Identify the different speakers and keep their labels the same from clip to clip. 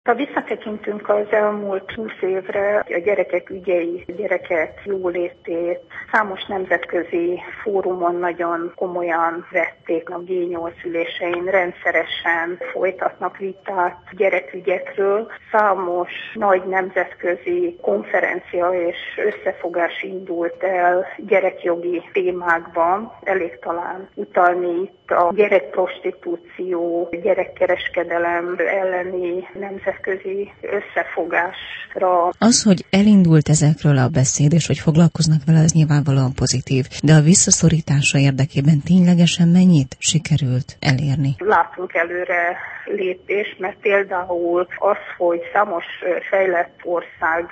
Speaker 1: Ha visszatekintünk az elmúlt 20 évre, a gyerekek ügyei, a gyerekek jólétét számos nemzetközi fórumon nagyon komolyan vették, a G8 ülésein rendszeresen folytatnak vitát gyerekügyekről. Számos nagy nemzetközi konferencia és összefogás indult el gyerekjogi témákban. Elég talán utalni itt a gyerekprostitúció, gyerekkereskedelem elleni nemzetközi összefogásra.
Speaker 2: Az, hogy elindult ezekről a beszéd, és hogy foglalkoznak vele, az nyilvánvalóan pozitív. De a visszaszorítása érdekében ténylegesen mennyit sikerült elérni?
Speaker 1: Látunk előre lépést, mert például az, hogy számos fejlett ország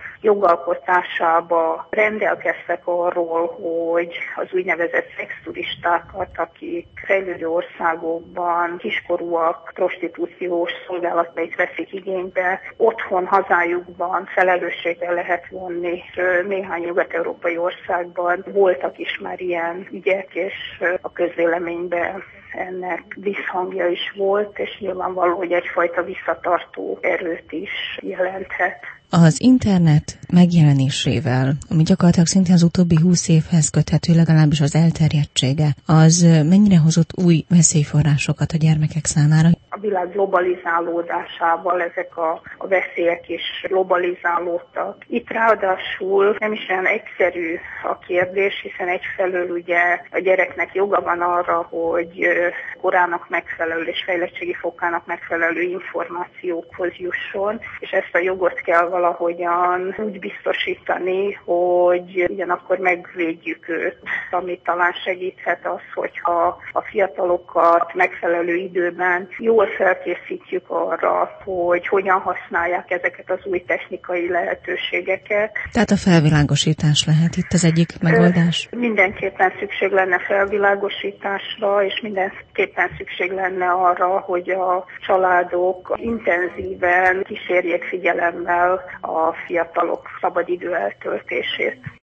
Speaker 1: jogalkotásába rendelkeztek arról, hogy az úgynevezett szexturistákat, akik fejlődő országokban kiskorúak prostitúciós szolgálatait veszik igénybe, otthon, hazájukban felelősségre lehet vonni. Néhány nyugat-európai országban voltak is már ilyen ügyek, és a közvéleményben ennek visszhangja is volt, és nyilvánvaló, hogy egyfajta visszatartó erőt is jelenthet.
Speaker 2: Az internet megjelenésével, ami gyakorlatilag szintén az utóbbi 20 évhez köthető, legalábbis az elterjedtsége, az mennyire hozott új veszélyforrásokat a gyermekek számára?
Speaker 1: A világ globalizálódásával ezek a veszélyek is globalizálódtak. Itt ráadásul nem is olyan egyszerű a kérdés, hiszen egyfelől ugye a gyereknek joga van arra, hogy korának megfelelő és fejlettségi fokának megfelelő információkhoz jusson, és ezt a jogot kell valahogyan úgy biztosítani, hogy ugyanakkor megvédjük őt, ami talán segíthet az, hogyha a fiatalokat megfelelő időben jól felkészítjük arra, hogy hogyan használják ezeket az új technikai lehetőségeket.
Speaker 2: Tehát a felvilágosítás lehet itt az egyik megoldás?
Speaker 1: Mindenképpen szükség lenne felvilágosításra, és mindenképpen szükség lenne arra, hogy a családok intenzíven kísérjék figyelemmel a fiatalok szabadidő eltöltését.